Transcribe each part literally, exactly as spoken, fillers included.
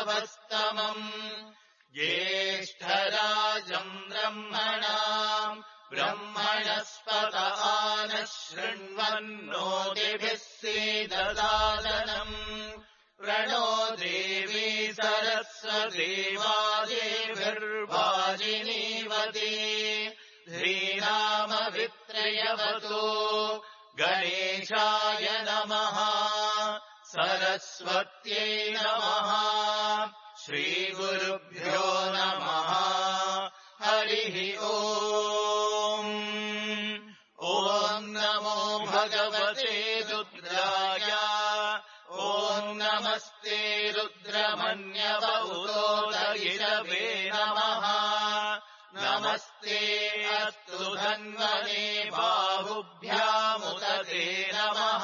वस्तमम् ज्येष्ठराजम् ब्रह्मणाम् ब्रह्मणस्पत आनः शृण्वन्नोतिभिः सीदसादनम् प्रणो देवी सरस्वती वाजेभिर्वाजिनीवती ध्रीनामवित्रयवतु गणेशाय नमः सरस्वत्यै नमः श्रीगुरुभ्यो नमः हरिः ओम् ॐ नमो भगवते रुद्राय ॐ नमस्ते रुद्रमन्यवौतोदयिषवे नमः नमस्ते अस्तु धन्वने बाहुभ्यामुदते नमः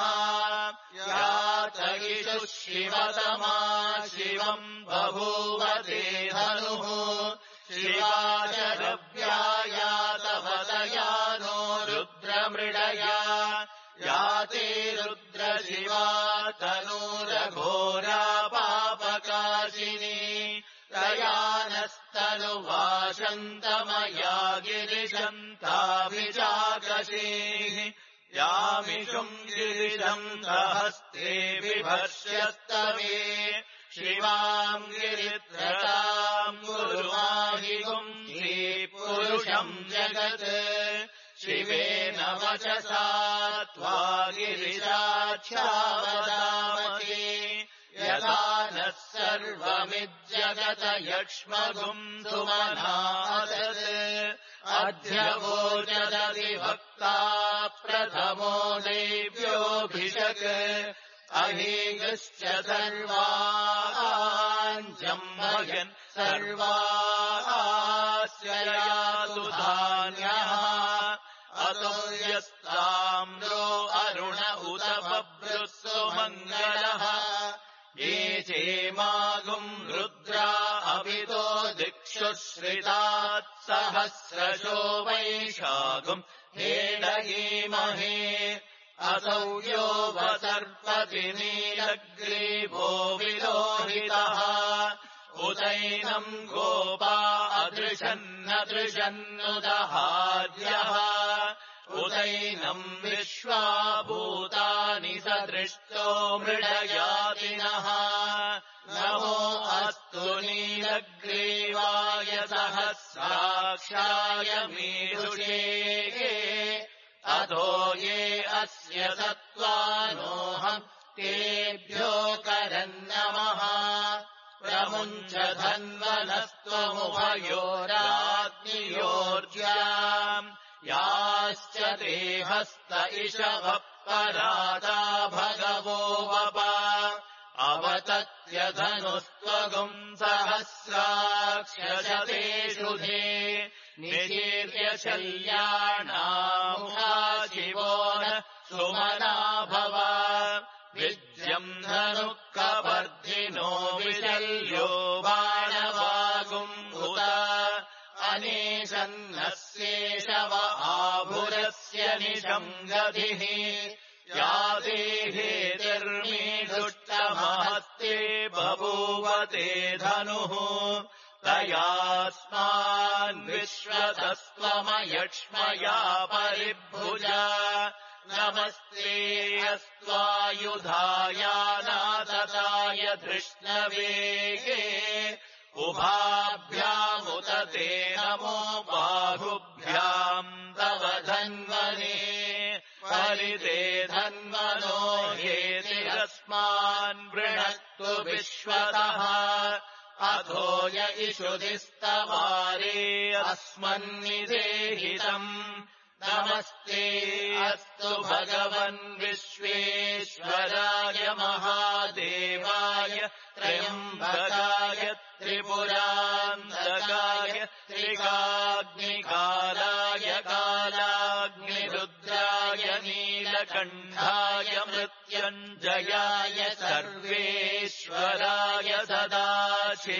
यातयिषुः शिवतमा शिवम् बभूवते धनुः शिवाशरव्यायातवतया नो रुद्रमृडया याते रुद्रशिवा तनूरघोरा पापकाशिनी तयानस्तनुवाशन्तमया गिरिशन्ताभिजाकशीः यामिषुम् गिरिशम् सहस्ते बिभर्ष्यस्तवे शिवाम् गिरित्रताम् गुरुमाहिगुम् श्रीपुरुषम् जगत् शिवेन वचसा त्वा गिरिशाख्यावदामहे यथा नः सर्वमिज्जगत यक्ष्मगुम् सुमनासत् अध्यवोचदधिभक्ता प्रथमो देव्योऽभिषक् अहीगश्च सर्वाञ्जम्भयन् सर्वास्ययातु धान्यः अतो यस्ताम्रो अरुण उत बभ्रुः मङ्गलः ये चेमागुम् रुद्रा अभितो दिक्षु श्रितात् सहस्रशो वैशागुम् हेडयीमहे असौ यो वसर्पति नीलग्रीवो विलोहितः उतैनम् गोपा अदृशन्नदृशन्नुदहाद्यः उतैनम् विश्वा भूतानि सदृष्टो मृडयातिनः नमो अस्तु नीलग्रीवाय सहस्राक्षाय मीरुषे अधो ये अस्य सत्त्वानोऽहम् तेभ्यो करन्नमः प्रमुञ्च धन्वनस्त्वमुभयोराग्नियोर्ज्याम् याश्च देहस्त इषवः पराता भगवो वपा अवतत्य धनुस्त्वगुम् सहस्राक्षशतेषु धे निशीर्य शल्याणामुखा शिवो न सुमना भव विद्यम् धनुः कपर्धिनो विशल्यो बाणवागुम् उत अनेशन्नस्येषव आभुरस्य निशम् गतिः या देहेतिर्मीढुष्टमहस्ते बभूवते धनुः तयास्मान्विश्वतस्त्वमयक्ष्मया परिभुजा नमस्ते अस्त्वायुधायानातताय धृष्णवेगे उभाभ्यामुत ते नमो बाहुभ्याम् तव धन्वने परिते धन्वनो हेतिरस्मान् वृणक्तु विश्वतः अथो य इषुधिस्तवारे अस्मन्निदेहितम् नमस्ते अस्तु भगवन् विश्वेश्वराय महादेवाय त्र्यम्बकाय त्रिपुरान्तकाय त्रिकाग्निकालाय कालाग्निरुद्राय नीलकण्ठाय मृत्युञ्जयाय सर्वेश्वराय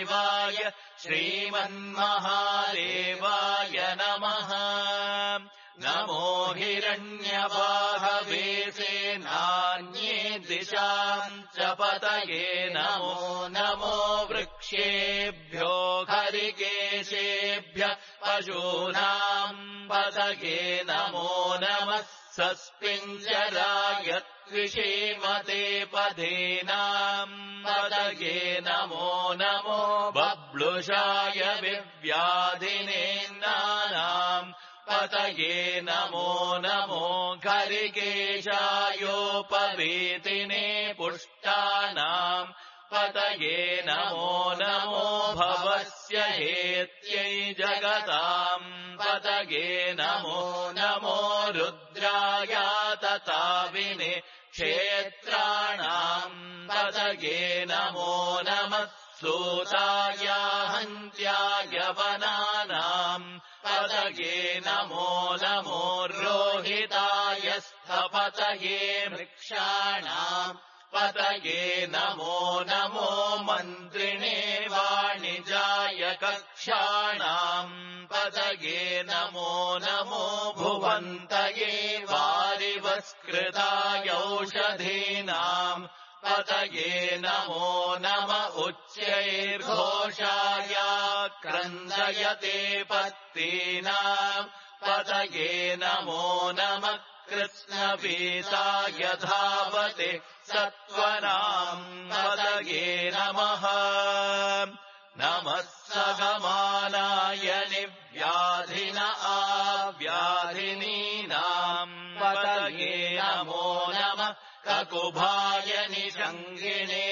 सदाशिवाय श्रीमन्महादेवाय नमः नमो हिरण्यबाहवे सेनान्ये दिशाम् च पतये नमो नमो वृक्षेभ्यो हरिकेशेभ्यः पशूनाम् पतये नमो नमः सस्मिञ्जराय त्विषीमते पधीनाम् पतये नमो नमो बब्लुषाय विव्याधिनेन्नानाम् पतये नमो नमो हरिकेशायोपवीतिने पुष्टानाम् पतये नमो नमो भवस्य हेत्यै जगताम् पतये नमो नमो रुद्राय तताविने क्षेत्राणाम् पतये नमो नमः सूताय हन्त्याय वनानाम् पतये नमो नमो रोहिताय स्थपतये वृक्षाणाम् पतये नमो नमो मन्त्रिणे वाणिजाय कक्षाणाम् पतये नमो नमो भुवन्तये वारिवस्कृताय औषधीनाम् पतये नमो नम उच्चैर्घोषाय क्रन्दयते पत्तीनाम् पतये नमो नमः कृष्णपीताय धावते सत्त्वनाम् पतये नमः नमः सगमानाय निव्याधिन आव्याधिनीनाम् पतये नमो नमः ककुभाय निषङ्गिणे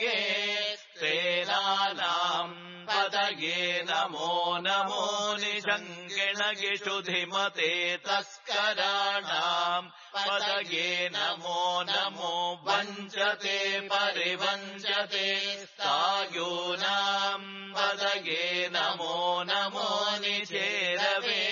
स्तेनानाम् पतये नमो नमो निषङ्गिणगिषुधिमते तस्कराणाम् पतये नमो नमो वञ्चते परिवञ्चते स्थायूनाम् पतये नमो नमो निचेरवे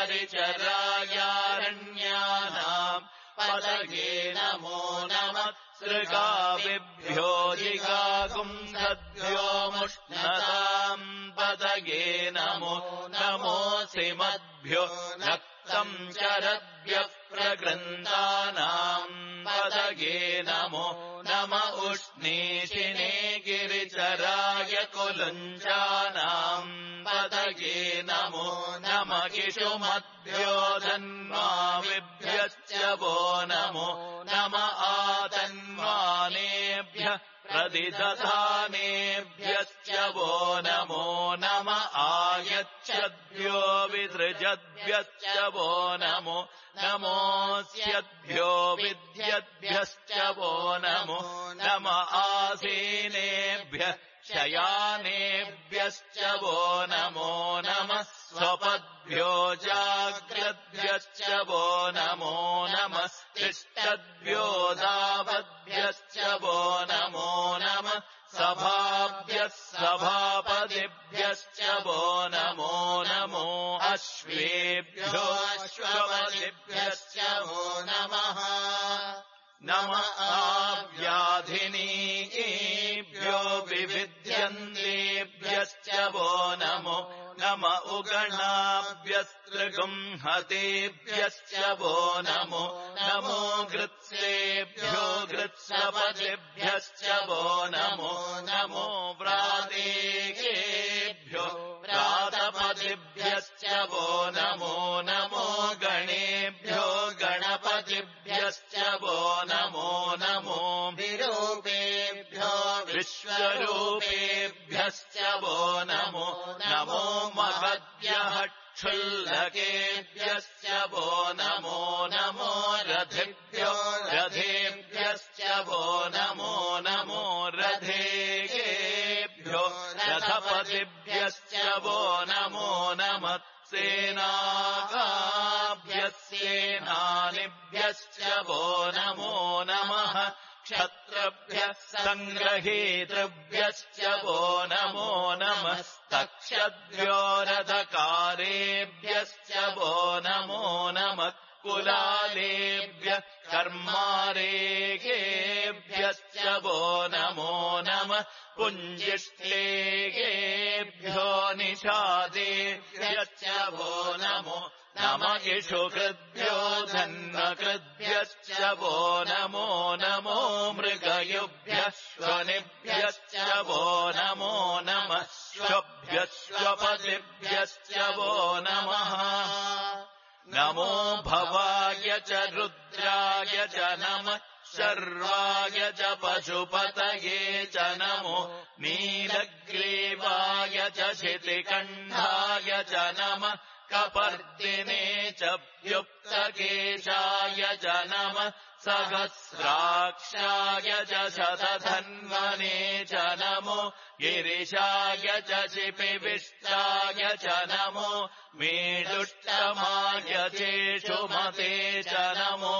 परिचरायारण्यानाम् पतये नमो नमः सृगाविभ्यो जिगागुंसद्भ्यो मुष्णताम् पतये नमो नमोऽसिमद्भ्यो नक्तम् चरद्भ्यः प्रगृन्तानाम् पतये नमो नम उष्णीषिणे गिरिचराय कुलुञ्जानाम् पतये नमो नम किशुमद्भ्यो धन्वाविभ्यश्च वो नमो नम आतन्वानेभ्यः प्रदिदधानेभ्यश्च वो नमो नम आयच्छद्भ्यो विसृजद्भ्यश्च वो नमो नमोऽस्यद्भ्यो विद्यद्भ्यश्च वो नमो नम आसीनेभ्यः शयानेभ्यश्च वो नमो नमः स्वपद्भ्यो जाग्रद्भ्यश्च वो नमो नमः तिष्ठद्भ्यो दावद्भ्यश्च वो नमो नमः सभाभ्यः सभापतिभ्यश्च वो नमो नमो अश्वेभ्यो अश्वपतिभ्यश्च वो नमः नम आव्याधिनीभ्यो विविध्यन्तेभ्यश्च वो नमो नम उगणाभ्यस्त्रिगुंहतेभ्यश्च वो नमो नमो गृत्सेभ्यो गृत्सपतिभ्यश्च वो नमो नमो व्रातेभ्यो व्रातपतिभ्यश्च वो नमो नमो गणेभ्यो गणपतिभ्यश्च वो नमो नमो विरूपेभ्यो विश्वरूपेभ्यश्च वो नमो नमो महद्भ्यः क्षुल्लकेभ्यश्च वो नमो नमो रथेभ्यो रथेभ्यश्च वो नमो नमो रथेभ्यो रथपतिभ्यश्च वो नमो नमः सेनाकाभ्यस्सेनानिभ्यश्च वो नमो नमः क्षत्रभ्यः सङ्ग्रहेतृभ्यश्च वो नमो नमस्तक्षद्भ्यो रथकारेभ्यश्च वो नमो नमः कुलालेभ्यः कर्मारेकेभ्यश्च वो नमो नमः पुञ्जिष्ठेभ्यो निषादेभ्यश्च वो नमो नम इषुकृद्भ्यो धन्वकृद्भ्यश्च वो नमो नमो मृगयुभ्यः श्वनिभ्यश्च वो नमो नमः श्वभ्यश्वपतिभ्यश्च वो नमः नमो भवाय च रुद्राय च नमः शर्वाय च पशुपतये च नमो नीलग्रीवाय च शितिकण्ठाय च नमः कपर्दिने च व्युक्तकेशाय च नमः सहस्राक्षाय च शतधन्वने च नमो गिरिशाय च शिपिविष्टाय च नमो मेदुष्टमाय चेषुमते च नमो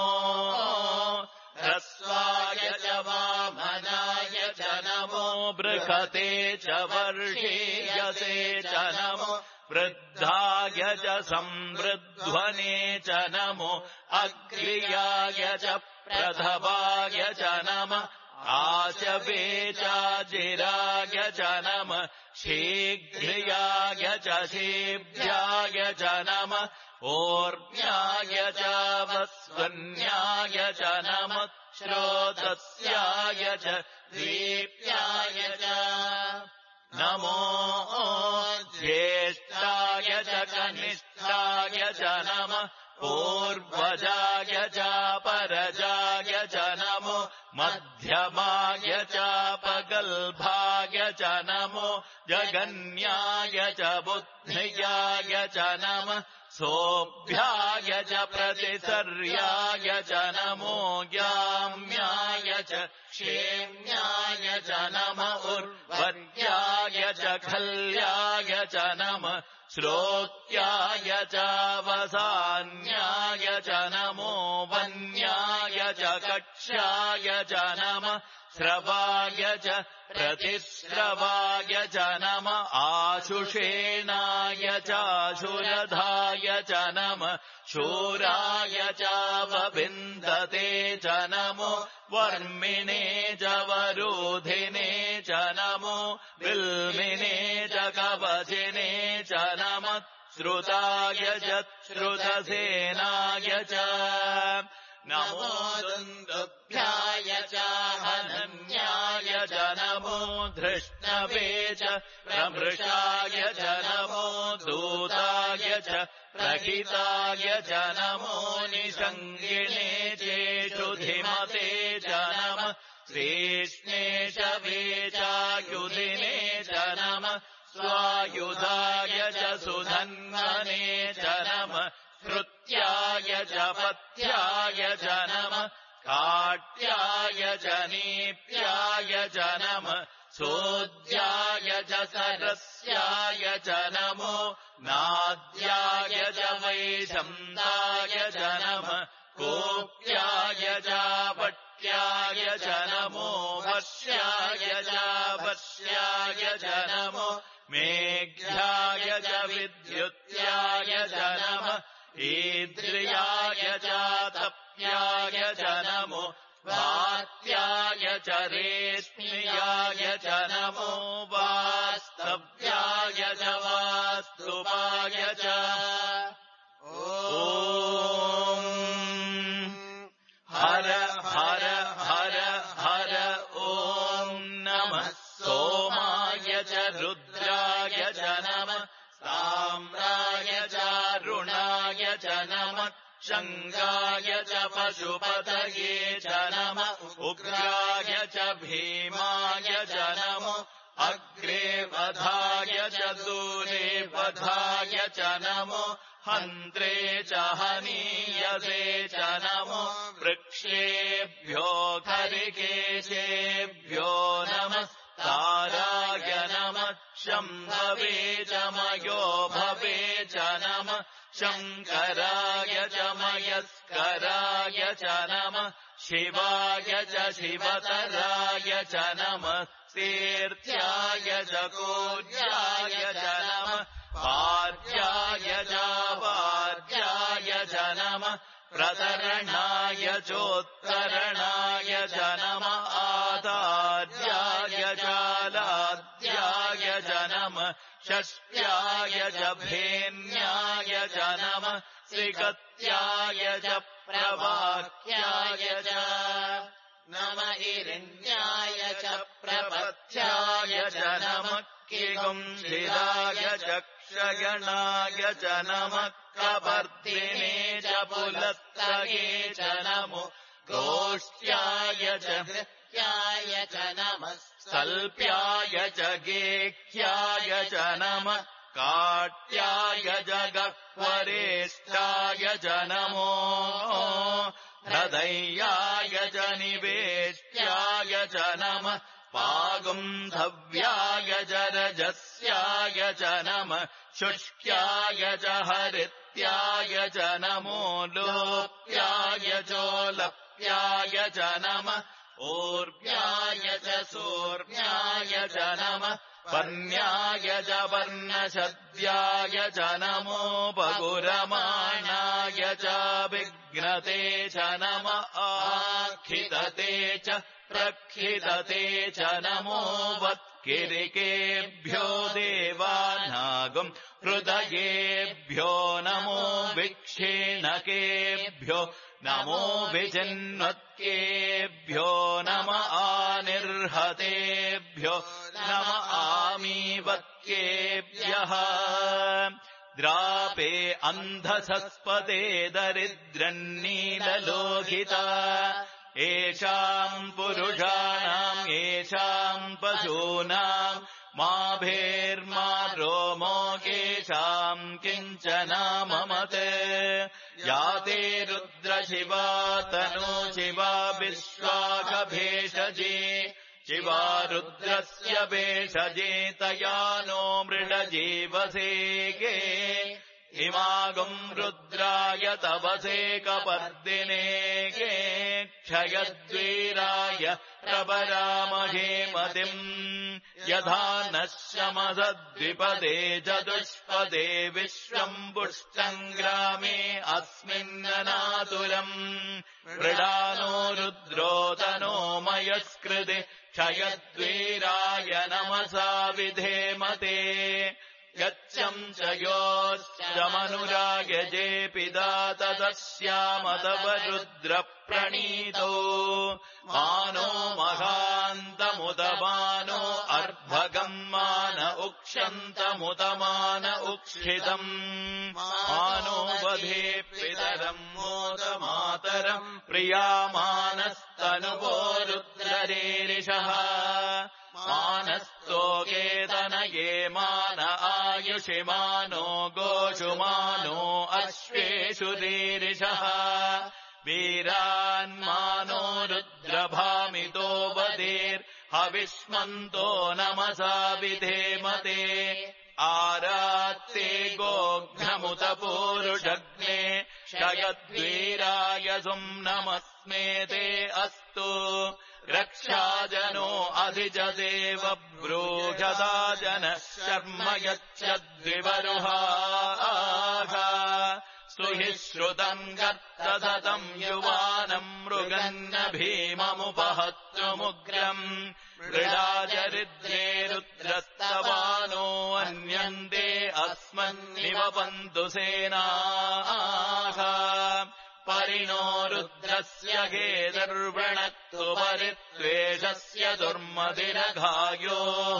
ह्रस्वाय च वामनाय च नमो बृहते च वर्षीयसे च नमो वृद्धाय च संवृध्वने च नमो अग्र्याय च प्रथवाय च नमः आशवे चाजिराय च नमः शीघ्र्याय च शीभ्याय च नमः ओर्म्याय च वस्वन्याय च नमः श्रोतस्याय च दीप्याय च नमो ज्येष्ठाय च कनिष्ठाय च नमः पूर्वजाय च परजाय च नमो मध्यमाय च पगल्भाय च नमो जगन्याय च बुद्ध्याय च नमः सोऽभ्याय च प्रतिसर्याय च नमो ज्ञाम्याय च क्षेम्याय च नमः उर्वर्याय च खल्याय च नमः श्लोक्याय च वसान्याय च नमो वन्याय च कक्ष्याय च नमः श्रवाय च प्रतिश्रवाय च नमः आशुषेणाय चाशुरधाय च नमः शूराय चावविन्दते च नमो वर्मिणे च वरोधिने च नमो विल्मिने च कवचिने च नमः श्रुताय च श्रुतसेनाय च नमो दुन्दुभ्याय च हनन्याय च नमो धृष्णवे च प्रमृषाय च नमो दूताय च प्रहिताय च नमो निषङ्गिणे चेषुधिमते च नमः श्रीष्णेशवे चायुधिने च नमः स्वायुधाय च सुधन्वने च नमः कृत्याय च पथ्याय च नमः काट्याय च नीप्याय च नमः सोद्याय च सरस्याय च नमो नाद्याय च वैशन्ताय च नमः कोप्याय च पट्याय च नमो वश्याय च वश्याय च नमो मेघ्याय च विद्युत्याय च नमः ईद्रियाय च तप्याय च नमो वात्याय च रेष्म्याय च नमो वास्तव्याय च वास्तुपाय च ॐ हर हर हर हर ॐ नमः सोमाय च रुद्राय च नमः ताम्राय चारुणाय च नमः शङ्गाय च पशुपतये च नमः उग्राय च भीमाय च नमो अग्रे वधाय च दूरे वधाय च नमो हन्त्रे च हनीयसे च नमो वृक्षेभ्यो खरिकेशेभ्यो नमः ताराय नमः शम्भवे च मयो भवे च नमः शङ्कराय च मयस्कराय च नमः शिवाय च शिवतराय च नमः तीर्थ्याय च कोड्याय च नमः पाद्याय च वाद्याय च नमः प्रतरणाय चोत्तरणाय च नम आधार्याय चालाद्याय च नम षष्ट्याय च भेन्याय च नम श्रीगत्याय च प्रवाक्याय च नम इरिण्याय च प्रपथ्याय च नम किगुंशिलाय च क्षयणाय च नम कपर्दिने च पुलस्तये च नमो गोष्ट्याय च हृत्याय च नमः सल्प्याय च गेह्याय च नम काट्याय च गह्वरेष्ठाय च नमो हृदयाय च निवेष्ट्याय च नम पागुंधव्याय च रजस्याय च नम शुष्क्याय च हरित्याय च नमो लोप्याय चोलप्याय च नम ऊर्व्याय च सूर्व्याय च नम वर्ण्याय च वर्णशद्याय च नमो बगुरमाणाय च विघ्नते च नम आखितते च प्रक्षितते च नमो वत्किरिकेभ्यो देवानागम् हृदयेभ्यो नमो विक्षीणकेभ्यो नमो विचिन्वत्केभ्यो नम आनिर्हतेभ्यो नम आमीवत्केभ्यः द्रापे अन्धसस्पते दरिद्रन्नीललोहिता येषाम् पुरुषाणाम् येषाम् पशूनाम् माभेर्मा रोमो केषाम् किञ्चन ममते याते रुद्रशिवा तनु शिवा विश्वाकभेषजे शिवा रुद्रस्य भेषजे तया नो मृडजीवसेके इमागुम् रुद्राय तवसे कपर्दिने के क्षयद्वीराय प्रवरामहे मतिम् यथा नः शमसद्विपदे चतुष्पदे विश्वम् पुष्टम् ग्रामे अस्मिन्ननातुरम् मृडानो रुद्रोतनो मयस्कृते क्षयद्वीराय नमसा विधेमते यच्चम् च योश्चमनुरायजे पिता तदस्याम तव रुद्रप्रणीतो मानो महान्तमुत मानो अर्भगम् मान उक्षन्तमुत मान उक्षितम् मानो वधे पितरम् मोद मातरम् प्रियामानस्तनुवो रुद्ररेरिषः मानस्तोकेतनये मान आयुषि मानो गोषु मानो अश्वेषु रीरिषः वीरान्मानो रुद्रभामितो वदेर्हविष्मन्तो नमसा विधेमते आरात्ते गोघ्नमुत पूरुषग्ने क्षयद्वीराय सुम्नमस्मेते अस्तु रक्षाजनो अधिजदेव ब्रूषदा जनः शर्म यच्छद्विवरुहाः स्तुहि श्रुतम् गर्तसतम् युवानम् मृगन्न भीममुपहत्तुमुग्रम् मृडाचरिद्रे रुद्रस्तवानो अन्यन्ते अस्मन्निवपन्तु सेनाः परिणो रुद्रस्य गेदर्वणक्तु परित्वेषस्य दुर्मदिरघायोः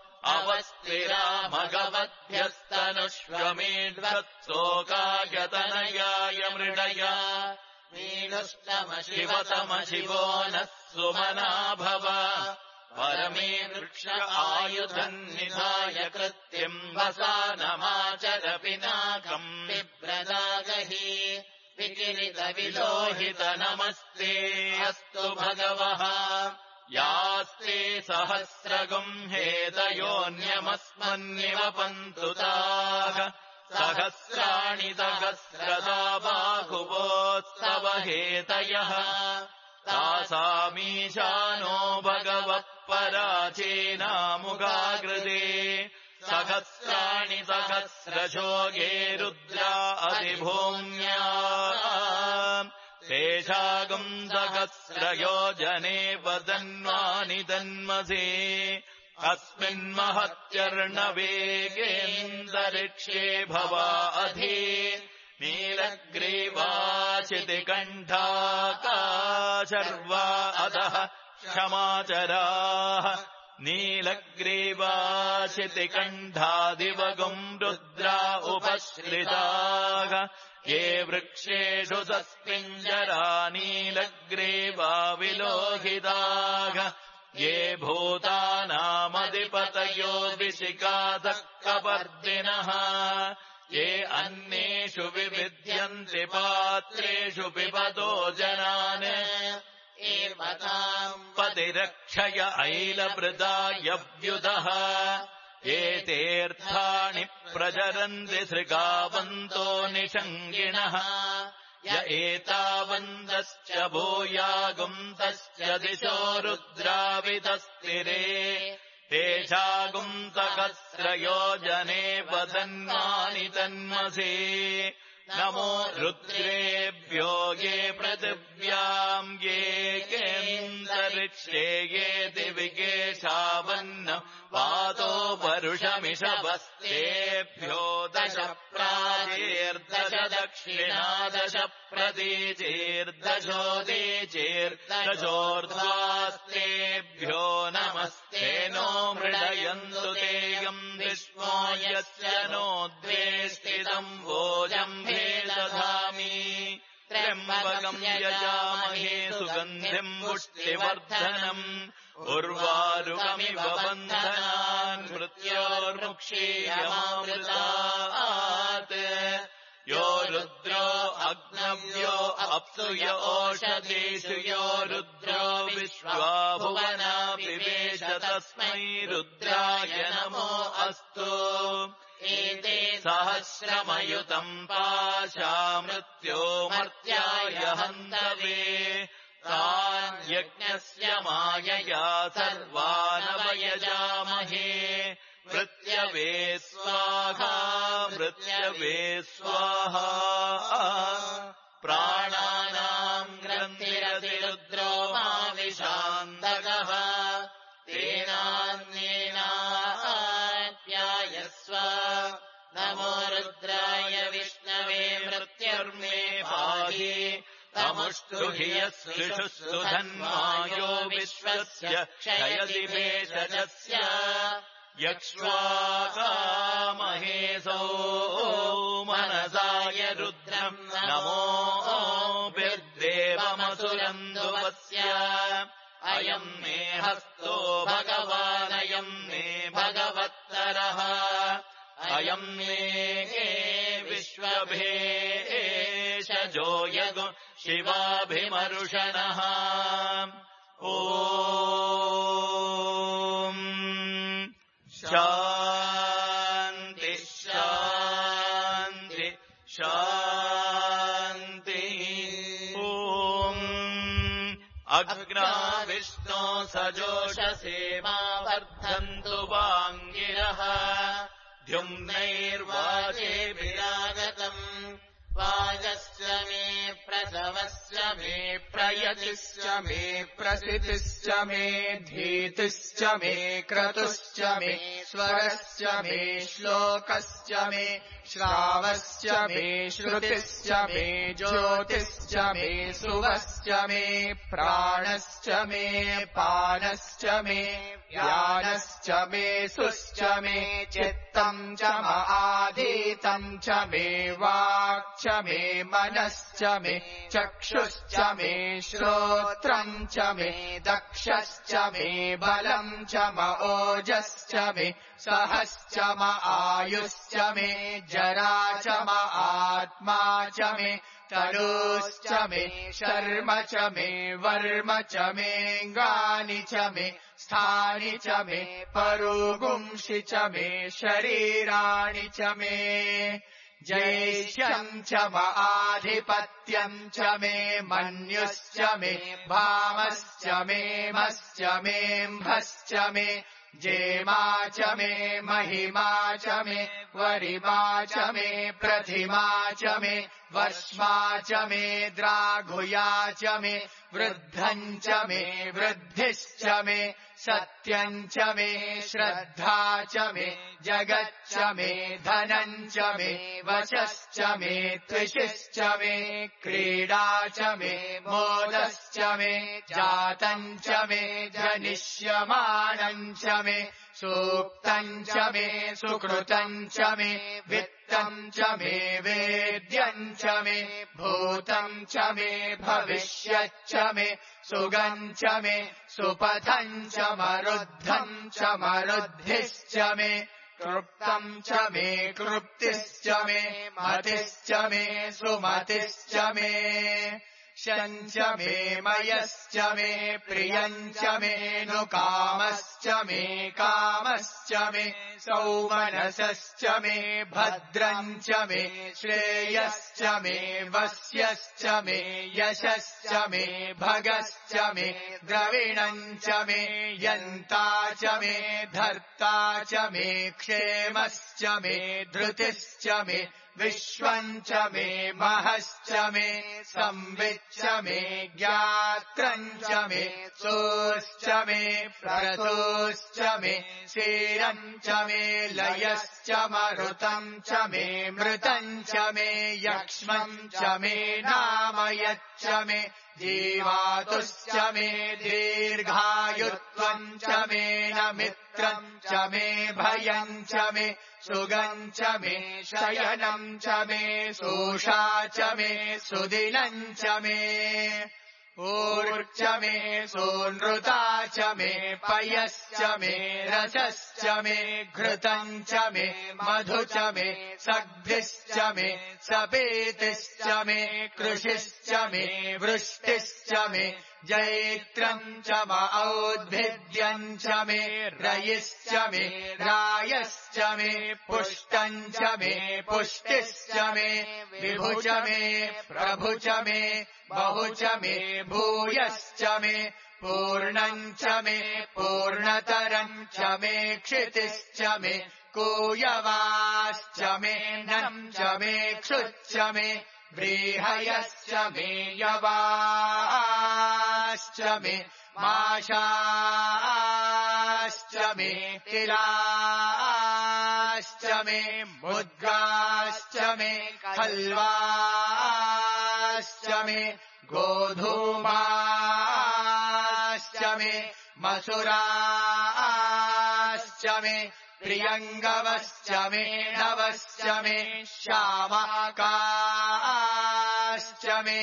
अवस्तिरामगवद्भ्यस्तनुष्वमीढ्वत्सोकायतनयाय मृडया मीनुष्टमशिवतमशिवो नः सुमना भव परमे वृक्ष आयुधम् निधाय कृत्यम् वसानमाचर पिनाकम् बिभ्रदागहि विकिरितविलोहित नमस्ते अस्तु भगवः यास्ते सहस्रगुम् हेतयोऽन्यमस्मन्निवपन्तु ताः सहस्राणि सहस्रदा बाहुवोत्सव हेतयः तासामीशानो भगवः पराचेनामुगाकृते सहस्राणि सहस्रशो ये रुद्रा अधिभूम्या तेषागम् सहस्रयोजने वदन्वानि दन्मसे अस्मिन्महत्यर्णवेगेन्दरिक्षे भवा अधि नीलग्रीवाचितिकण्ठाका शर्वा अधः क्षमाचराः नीलग्रीवाचितिकण्ठादिवगुम् रुद्रा उपश्रिताः ये वृक्षेषु सस्पिञ्जरा नीलग्रीवा विलोहिताः ये भूतानामधिपतयो विशिखादः कपर्दिनः ये अन्येषु विविध्यन्ति पात्रेषु पिबतो जनान् एवताम् पतिरक्षय ऐलभृदायव्युदः ये तीर्थाणि प्रचरन्ति सृगावन्तो निषङ्गिणः य एतावन्तश्च भूयागुन्तश्च दिशो रुद्रावितस्तिरे तेषागुम् सहस्रयोजने वदन्वानि तन्मसे नमो रुद्रेभ्यो ये पृथिव्याम् ये केन्दरिक्षे ये दिविगेशावन्न पातो वरुषमिषवस्तेभ्यो दश प्राचीर्दश दक्षिणादश प्रतीचीर्दशोदीचीर्दशोर्ध्वास्तेभ्यो नमस्ते नो मृडयन्तु तेयम् विश्वो यस्य नो द्वेष्टितम् भोजम्भे दधामि त्र्यम्बकम् यजामहे सुगन्धिम् पुष्टिवर्धनम् उर्वारुकमिव बन्धनान् मृत्योर्मुक्षीयमामृतात् यो रुद्रो अग्नव्यो अप्सु य ओषधीषु यो रुद्रो विश्वा भुवना विवेश तस्मै रुद्राय नमो अस्तु एते सहस्रमयुतम् पाशा मृत्यो मर्त्याय हन्तवे तान् यज्ञस्य मायया सर्वानवयजामहे मृत्यवे स्वाहा मृत्यवे स्वाहा प्राणानाम् ग्रन्थिरतिरुद्रो माविशान्तकः तेनान्येनाप्यायस्व नमो रुद्राय विष्णवे मृत्युर्मे पाहि तमुष्टुहि यस्सुषुस्तु धन्मायो विश्वस्य क्षयति भेषजस्य यक्ष्वाकामहेसो मनसाय रुद्रम् नमो बिर्देवमसुरन्दुवस्य अयम् मे हस्तो भगवानयम् मे भगवत्तरः अयम् मे विश्वभेषजो यगु शिवाभिमरुषणः ॐ शान्ति शान्ति शान्ति ॐ अग्ना विष्णो सजोषसे मा वर्धन्तु वाङ्गिरः द्युम्नैर्वाजेभिरागतम् वाजश्च मे प्रसवश्च मे प्रयतिश्च मे प्रसितिश्च मे धीतिश्च मे क्रतुश्च मे स्वरश्च मे श्लोकश्च मे श्रावश्च मे श्रुतिश्च मे ज्योतिश्च मे सुवश्च मे प्राणश्च मे पानश्च मे ज्ञानश्च मे सुश्च मे चित्तम् च म आधीतम् च मे वाक् च मे मनश्च मे चक्षुश्च मे श्रोत्रम् च मे दक्षश्च मे बलम् च म ओजश्च मे सहश्च म आयुश्च मे जरा च म आत्मा च मे तनुश्च मे शर्म च मे वर्म च मेऽङ्गानि च मे स्थानि च मे परुगुंषि च मे शरीराणि च मे जैष्यम् च म आधिपत्यम् च मे मन्युश्च मे भामश्च मे मश्च मेऽम्भश्च मे जेमा च मे महिमा च मे वरिमा च मे प्रतिमा च मे वश्मा च मे द्राघुया च मे वृद्धम् च मे वृद्धिश्च मे सत्यम् च मे श्रद्धा च मे जगच्च मे धनम् च मे वशश्च मे त्विषिश्च मे क्रीडा च मे मोदश्च मे जातम् च मे जनिष्यमाणम् च मे सूक्तम् च मे सुकृतम् च मे वित्तम् च मे वेद्यम् च मे भूतम् च मे भविष्यच्च मे सुगम् च मे सुपथम् च मरुद्धम् च मरुद्धिश्च मे कृप्तम् च मे कृप्तिश्च मे मतिश्च मे सुमतिश्च मे शञ्च मे मयश्च मे प्रियम् च मे नुकामश्च मे कामश्च मे सौमनसश्च मे भद्रम् च मे श्रेयश्च मे वस्यश्च मे यशश्च मे भगश्च मे द्रविणम् च मे यन्ता च मे धर्ता च मे क्षेमश्च मे धृतिश्च मे विश्वम् च मे महश्च मे संविच्च मे ज्ञात्रम् च मे सोश्च मे प्रसोश्च मे क्षीरम् च मे लयश्च मरुतम् च मे मृतम् च मे यक्ष्मम् च मे नामयच्च मे जीवातुश्च मे दीर्घायुत्वम् च मे न मित्रम् च मे भयम् च मे सुगम् च मे शयनम् च मे सोषा च मे सुदिनम् च मे ऊर्च मे सोनृता च मे पयश्च मे रसश्च मे घृतम् च मे मधु च मे सग्भिश्च मे सपेतिश्च मे कृषिश्च मे वृष्टिश्च मे जैत्रम् च म औद्भिद्यम् च मे रयिश्च मे रायश्च मे पुष्टम् च मे पुष्टिश्च मे विभु च मे प्रभु च मे बहु च मे भूयश्च मे पूर्णम् च मे पूर्णतरम् च मे क्षितिश्च मे कूयवाश्च मे नम् च मे क्षुच्च मे व्रीहयश्च मे यवाश्च मे माशाश्च मे तिलाश्च मे मुद्गाश्च मे खल्वाश्च मे गोधूमाश्च मे मसुराश्च मे प्रियङ्गवश्च मे नवश्च मे श्यामाकाश्च मे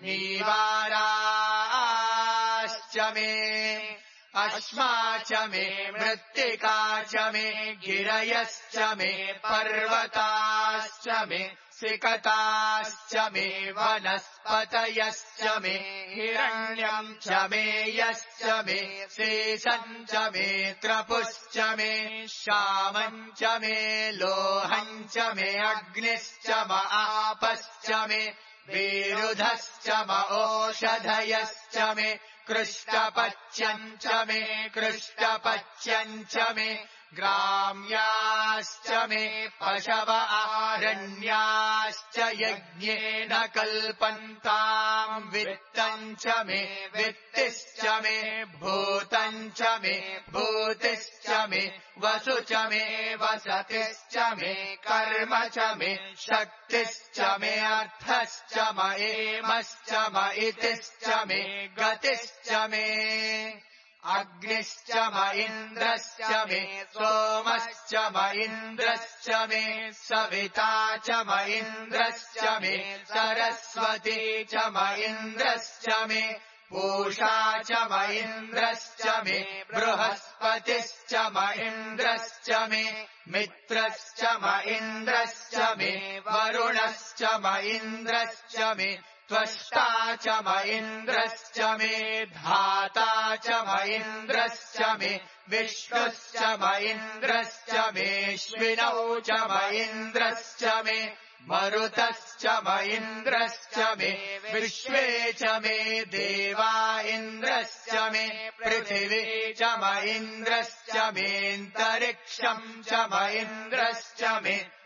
नीवाराश्च मे अश्मा च मे मृत्तिका च मे गिरयश्च मे पर्वताश्च मे सिकताश्च मे वनस्पतयश्च मे हिरण्यम् च मे यश्च मे शेषम् च मे त्रपुश्च मे श्यामम् च मे लोहम् च मे अग्निश्च म आपश्च मे विरुधश्च म ओषधयश्च मे कृष्टपच्यम् च मे कृष्टपच्यम् च मे ग्राम्याश्च मे पशव आरण्याश्च यज्ञेन कल्पन्ताम् वित्तम् च मे वित्तिश्च मे भूतम् च मे भूतिश्च मे वसु च मे वसतिश्च मे कर्म च मे शक्तिश्च मे अर्थश्च म एमश्च म इतिश्च मे गतिश्च मे अग्निश्च म इन्द्रश्च मे सोमश्च म इन्द्रश्च मे सविता च म इन्द्रश्च मे सरस्वती च म इन्द्रश्च मे पूषा च म इन्द्रश्च मे बृहस्पतिश्च म इन्द्रश्च मे मित्रश्च म इन्द्रश्च मे वरुणश्च म इन्द्रश्च मे त्वष्टा च म इन्द्रश्च मे धाता च म इन्द्रश्च मे विष्णुश्च म इन्द्रश्च मेऽश्विनौ च म इन्द्रश्च मे मरुतश्च म इन्द्रश्च मे विश्वे च मे देवा इन्द्रश्च मे पृथिवी च म इन्द्रश्च मेऽन्तरिक्षम् च म इन्द्रश्च मे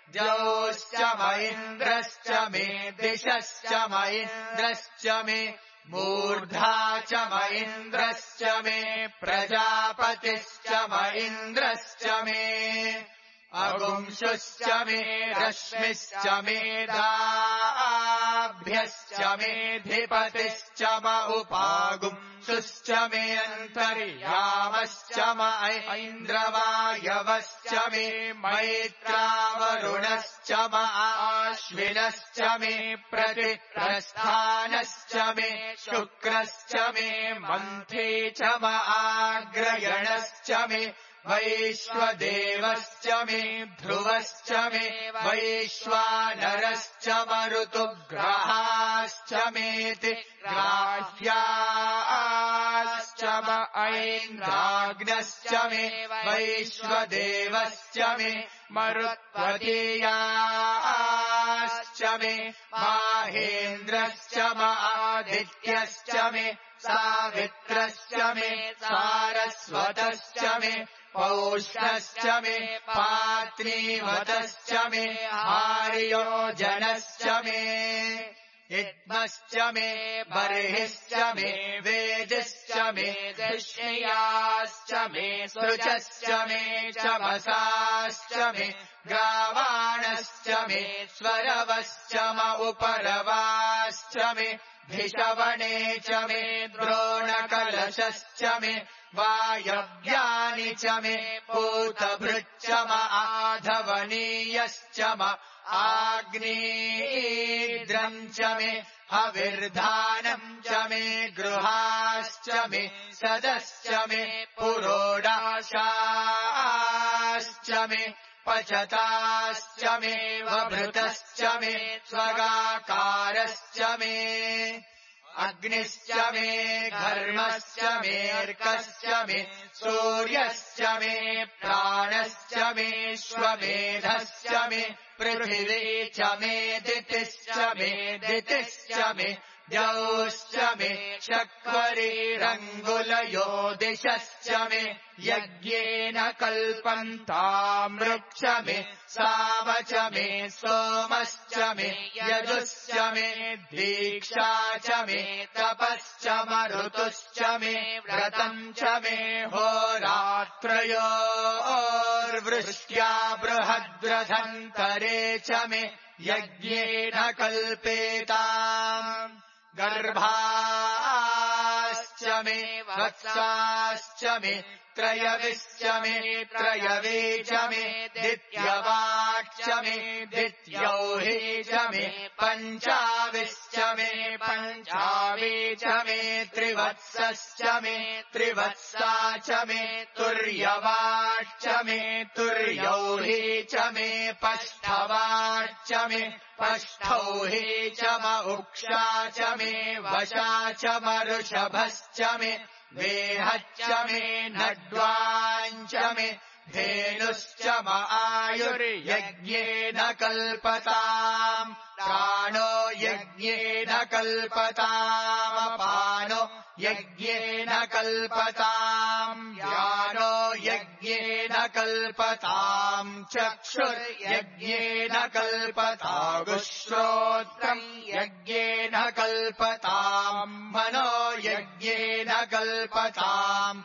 द्यौश्च म इन्द्रश्च मे दिशश्च म इन्द्रश्च मे मूर्धा च म इन्द्रश्च मे प्रजापतिश्च म इन्द्रश्च मे अगुंशुश्च मे रश्मिश्च मेधाभ्यश्च मेऽधिपतिश्च म उपागुंशुश्च मे अन्तर्यामश्च म ऐन्द्रवायवश्च मे मैत्रावरुणश्च म आश्विनश्च मे प्रतिप्रस्थानश्च मे शुक्रश्च मे मन्थे च म आग्रयणश्च मे वैश्वदेवश्च मे ध्रुवश्च मे वैश्वानरश्च मरुतुग्रहाश्च मेति ग्राह्याश्च म ऐन्द्राग्नश्च मे वैश्वदेवश्च मे मरुत्वतीयाश्च मे माहेन्द्रश्च म आदित्यश्च मे सावित्रश्च मे सारस्वतश्च मे पौष्णश्च मे पात्नीवतश्च मे आर्योजनश्च मे इद्मश्च मे बर्हिश्च मे वेदिश्च मे धिष्ण्याश्च मे सृचश्च मे चमसाश्च मे ग्रावाणश्च मे स्वरवश्च म उपरवाश्च मे भिषवणे च मे द्रोणकलशश्च मे वायव्यानि च मे पूतभृच्च म आधवनीयश्च म आग्नेयीद्रम् च मे हविर्धानम् च मे गृहाश्च मे सदश्च मे पुरोडाशाश्च मे पचताश्च मे वभृतश्च मे स्वगाकारश्च मे अग्निश्च मे घर्मश्च मेऽर्कश्च मे सूर्यश्च मे प्राणश्च मेऽश्वमेधश्च मे पृथिवी च मे दितिश्च मे दितिश्च मे द्यौश्च मे शक्वरीरङ्गुलयो दिशश्च मे यज्ञेन कल्पन्तामृक्ष मे सावच मे सोमश्च मे यजुश्च मे दीक्षा च मे तपश्च मरुतुश्च मे व्रतम् च मे होरात्रयोर्वृष्ट्या बृहद्रथन्तरे च मे यज्ञेन कल्पेताम् गर्भाश्च मे वत्साश्च मे त्रयविश्च मे त्रयवे च मे दित्यवाक्च मे दित्यौहे च मे पञ्चाविश्च मे पञ्चावे च मे त्रिवत्सश्च मे त्रिवत्सा च मे तुर्यवाक्च मे तुर्यौहे च मे पष्ठवाक्च मे पष्ठौहे च म उक्षा च मे वशा च मरुषभश्च मे वेहच्च मे नड्वाञ्च मे धेनुश्च म आयुर्यज्ञेन कल्पताम् प्राणो यज्ञेन कल्पतामपानो यज्ञेन कल्पताम् व्यानो यज्ञेन कल्पताम् चक्षुर्यज्ञेन कल्पतागुश्रोत्रम् यज्ञेन कल्पताम् मनो यज्ञेन कल्पताम्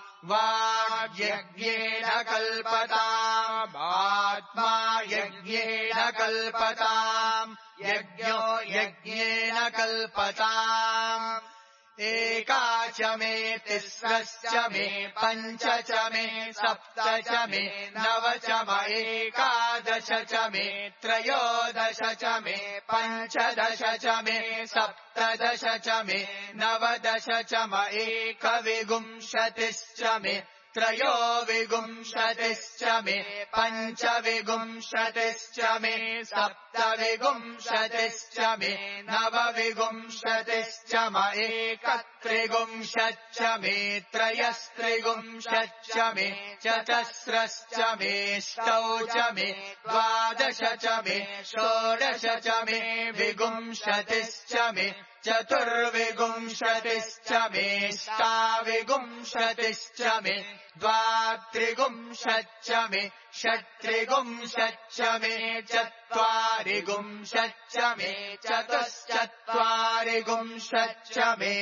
वाग्यज्ञेन कल्पताम् आत्मा यज्ञेन कल्पताम् यज्ञो यज्ञेन कल्पताम् एका च मे तिस्रश्च मे पञ्च च मे सप्त च मे नव च म एकादश च मे त्रयोदश च मे पञ्चदश च मे सप्तदश च मे नवदश च म एकविंशतिश्च मे त्रयोविंशतिश्च मे पञ्चविंशतिश्च मे सप्तविंशतिश्च मे नवविंशतिश्च म एकत्रिंशच्च मे त्रयस्त्रिंशच्च मे चतस्रश्च मेऽष्टौ च मे द्वादश च मे षोडश च मे विंशतिश्च मे चतुर्विंशतिश्च मेऽष्टाविंशतिश्च मे द्वात्रिगुंशच्च मे षट्त्रिगुंशच्च मे चत्वारिगुंशच्च मे चतुश्चत्वारिगुंशच्च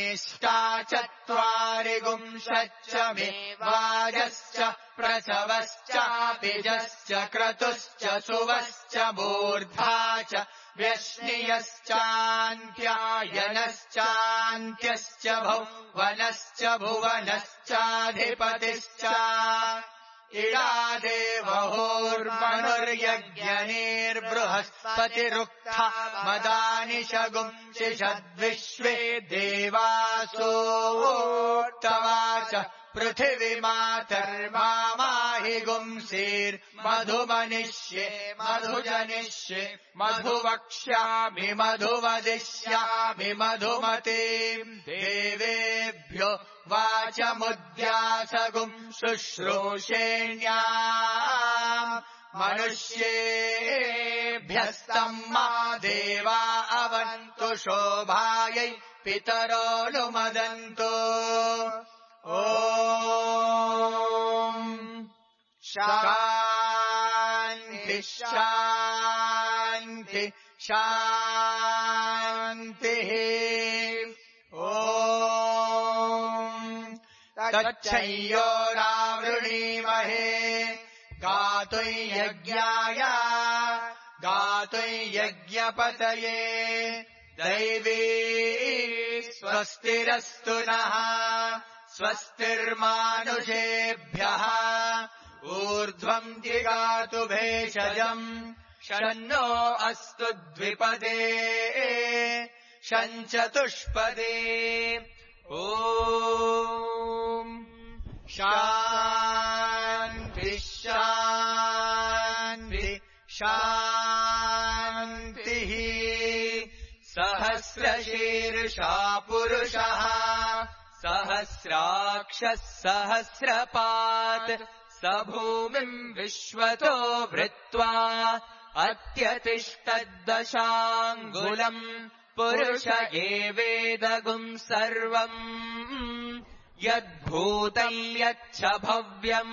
मेष्टाचत्वारिगुंशच्च मे वाजश्च प्रसवश्चापिजश्च क्रतुश्च सुवश्च मूर्धा च व्यश्नियश्चान्त्यायनश्चान्त्यश्च भुवनश्च भुवनश्चाधिपतिश्च इडादेवहोर्मनुर्यज्ञनेर्बृहस्पतिरुक्था मदानिशगुंसिषद्विश्वे देवासोक्तवाच पृथिवीमातर्माहि गुंसीर्मधुमनिष्ये मधुजनिष्ये मधुवक्ष्यामि मधुवदिष्यामि मधुमतीम् देवेभ्यो वाचमुद्यासगुं शुश्रूषेण्याम् मनुष्येभ्यस्तम् मा देवा अवन्तु शोभायै पितरोऽनुमदन्तु ॐ शान्ति शान्ति शान्तिः ॐ तच्छयोरावृणीमहे गातुं यज्ञाय गातुं यज्ञपतये दैवी स्वस्तिरस्तु नः स्वस्तिर्मानुषेभ्यः ऊर्ध्वम् जिगातु भेषजम् शन्नो अस्तु द्विपदे शञ्चतुष्पदे ॐ शान्ति शान्ति शान्तिः सहस्रशीर्षा पुरुषः सहस्राक्षः सहस्रपात् स भूमिम् विश्वतो वृत्वा अत्यतिष्ठद्दशाङ्गुलम् पुरुष एवेदगुम् सर्वम् यद्भूतम् यच्च भव्यम्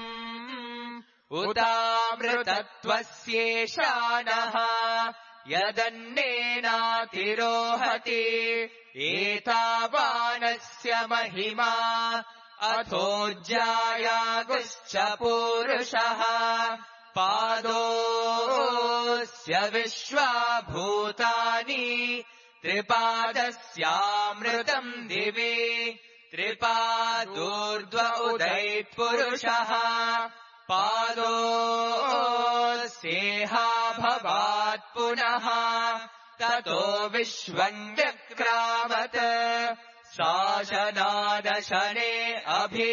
उतामृतत्वस्येषानः यदन्नेनातिरोहति एतावानस्य महिमा अथोज्जायागुश्च पूरुषः पादोऽस्य विश्वाभूतानि त्रिपादस्यामृतम् दिवि त्रिपादोर्ध्व उदैत्पुरुषः पादोऽस्येहा भवात् पुनः ततो विश्वम् व्यक्रामत् शासनादशने अभि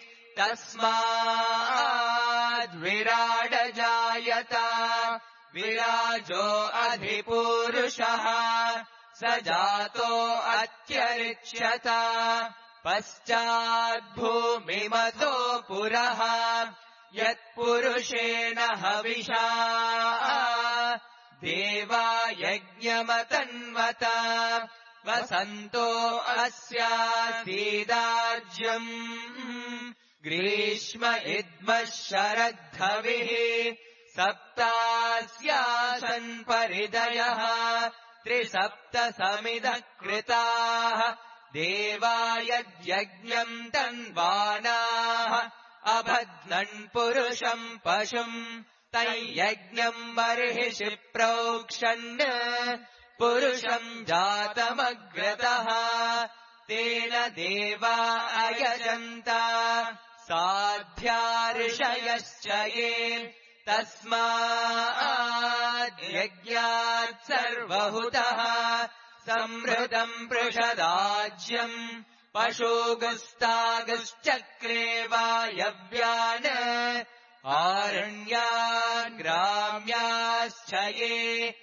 तस्माद्विराडजायत विराजो अधिपूरुषः स जातो अत्यरिच्यत पश्चाद्भूमिमतो पुरः यत्पुरुषेण हविषा देवा यज्ञमतन्वत वसन्तो अस्यासीदाज्यम् ग्रीष्म इद्मः शरद्धविः सप्तास्यासन् परिदयः त्रिसप्तसमिदः कृताः देवा यज्ञम् तन्वानाः अबध्नन् पुरुषम् पशुम् तैयज्ञम् बर्हिषि प्रोक्षन् पुरुषम् जातमग्रतः तेन देवा अयजन्त साध्या ऋषयश्च ये तस्माद्यज्ञात् सर्वहुतः संहृतम् पृषदाज्यम् पशुगुस्तागुश्चक्रे वायव्यान् आरण्यान् ग्राम्याश्च ये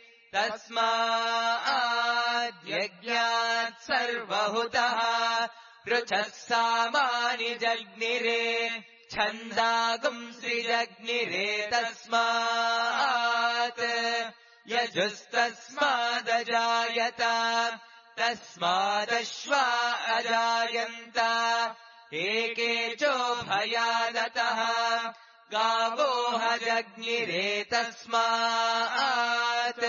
तस्माद्यज्ञात् सर्वहुतः पृच्छः सामानि जग्निरे छन्दागुंसृजग्निरे तस्मात् यजुस्तस्मादजायत तस्मादश्वा अजायन्त एके चोभयादतः गावो हजग्निरेतस्मात्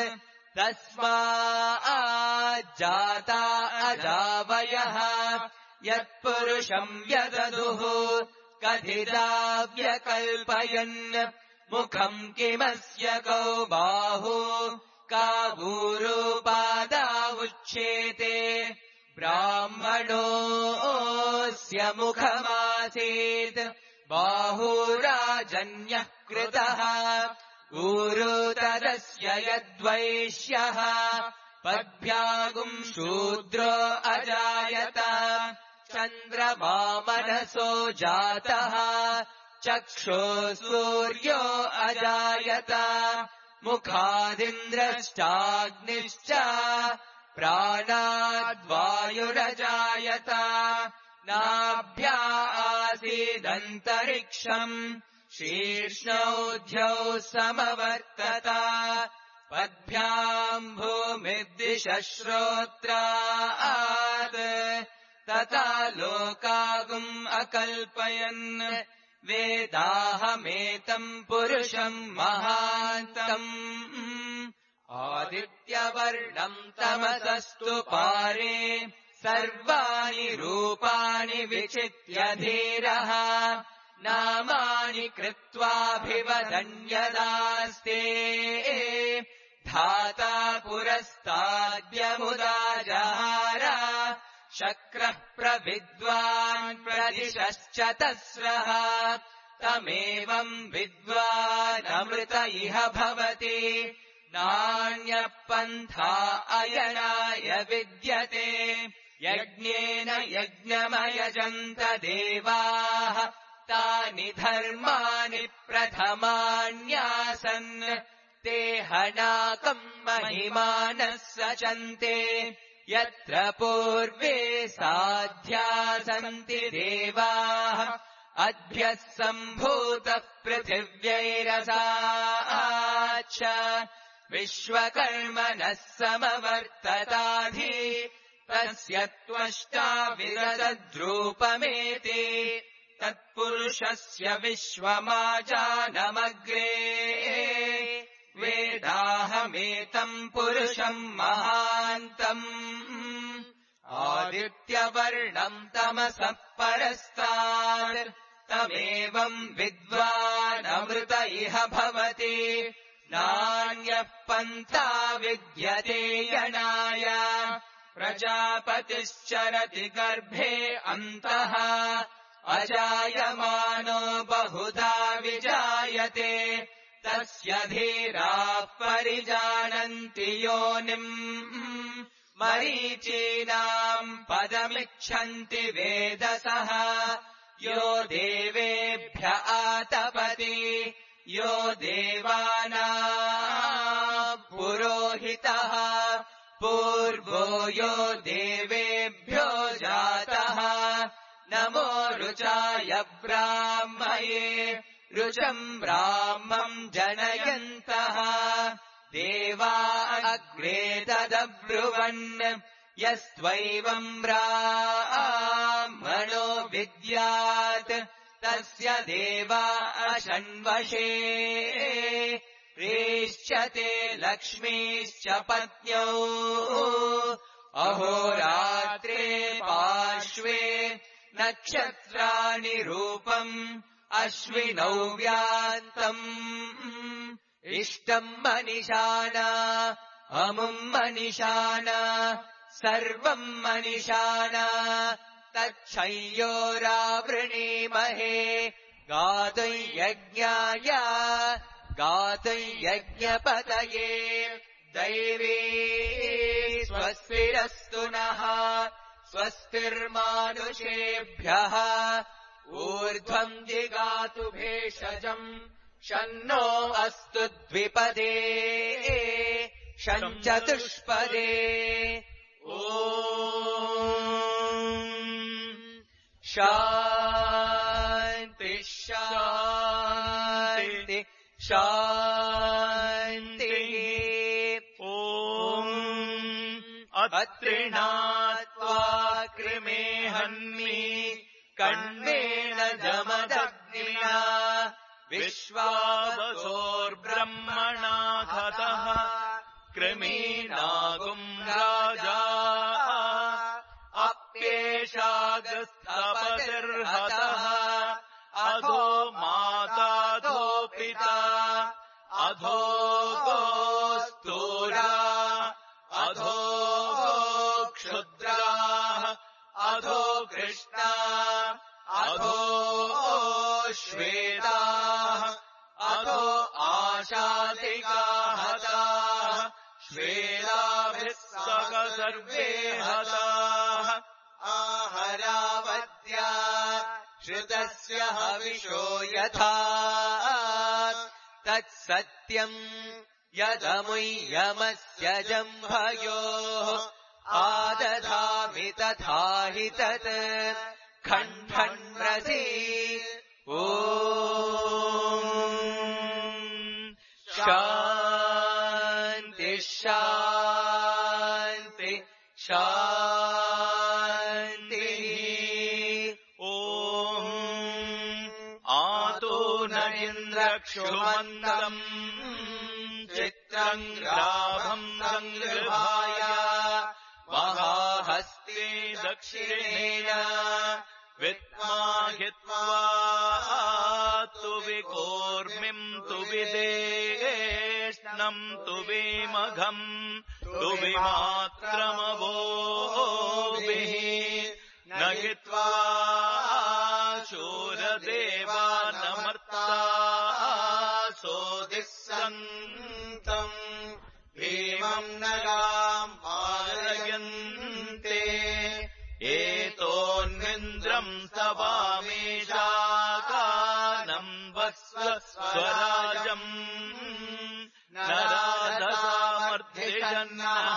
तस्माज्जाता अजावयः यत्पुरुषम् व्यददुः कथिता व्यकल्पयन् मुखम् किमस्य कौ बाहु कावूरुपादा उच्येते ब्राह्मणोऽस्य मुखमासीत् बाहुराजन्यः कृतः ऊरु तदस्य यद्वैश्यः पद्भ्यागुम् शूद्रो अजायत चन्द्रमा मनसो जातः चक्षुः सूर्यो अजायत मुखादिन्द्रश्चाग्निश्च प्राणाद्वायुरजायत नाभ्या आसीदन्तरिक्षम् शीर्ष्णौध्यौ समवर्तत पद्भ्याम् भूमिर्दिशश्रोत्रात् तथा लोकागुम् अकल्पयन् वेदाहमेतम् पुरुषम् महान्तम् आदित्यवर्णम् तमसस्तु पारे सर्वाणि रूपाणि विचित्य धीरः नामानि कृत्वाभिवदन्यदास्ते धाता पुरस्ताद्यमुदा जहार शक्रः प्रविद्वान् प्रदिशश्चतस्रः तमेवम् विद्वानमृत इह भवति नान्यः पन्था अयनाय विद्यते यज्ञेन यज्ञमयजन्त देवाः तानि धर्माणि प्रथमान्यासन् ते हनाकम् महिमानः सचन्ते यत्र पूर्वे साध्या सन्ति देवाः अद्भ्यः सम्भूतः पृथिव्यैरसाच्च विश्वकर्मणः समवर्तताधि तस्य त्वष्टा विरदद्रूपमेति तत्पुरुषस्य विश्वमाजानमग्रे वेदाहमेतम् पुरुषम् महान्तम् आदित्यवर्णम् तमसः परस्तात् तमेवम् विद्वानमृत इह भवति नान्यः पन्था विद्यते यणाय प्रजापतिश्चरति गर्भे अन्तः अजायमानो बहुधा विजायते तस्य धीराः परिजानन्ति योनिम् मरीचीनाम् पदमिच्छन्ति वेदसः यो देवेभ्य आतपति यो देवानाम् पुरोहितः पूर्वो यो देवेभ्यो जातः नमो रुचाय ब्राह्मये रुचम् ब्राह्मम् जनयन्तः देवा अग्रे तदब्रुवन् यस्त्वैवम् ब्राह्मणो विद्यात् तस्य देवा अशन्वशे रेश्चते लक्ष्मीश्च पत्न्यौ अहोरात्रे पार्श्वे नक्षत्राणि रूपम् अश्विनौ व्यान्तम् इष्टम् मनिषाना अमुम् मनिषाना सर्वम् मनिषाना तच्छयोरावृणीमहे गातुयज्ञाय गातुयज्ञपतये दैवी स्वस्तिरस्तु नः स्वस्तिर्मानुषेभ्यः ऊर्ध्वम् जिगातु भेषजम् शन्नो अस्तु द्विपदे शञ्चतुष्पदे ॐ शान्ति शान्ति शान्तिः ॐ अत्रिणात्वा कृमे हन्मि कण्वेन जमदग्निना विश्वावसोर्ब्रह्मणा घतः कृमीनागुम् राजा अप्येषागस्तपतिर्हतः अधो माताधो पिता अधो गोस्तूरा अधो क्षुद्राः अधो कृष्णा अधो श्वेताः अधो आशातिकाः हताः श्वेताभिः सह सर्वे हताः आहरावत्या श्रुतस्य हविषो यथा तत्सत्यम् यदमुय्यमस्य जम्भयोः आदधामि तथा हि तत् खण्डन्रसि ॐ शान्ति शान्ति शान्तिः ॐ आतो न इन्द्रक्षुमन्तम् चित्रम् ग्राभम् सङ्गृहाय महाहस्ते दक्षिणेन विद्मा हित्वा तु विकोर्मिम् तु विदेष्णम् तु विमघम् तु विमात्रमवोभिः न हित्वा शूरदेवानमर्ता सोदिः सन्तम् भीमम् नगाम् पालयन्ते एतोऽन्विन्द्रम् स्तवामेशाकानम् वस्व स्वराजम् नराधसामर्थिजन्नः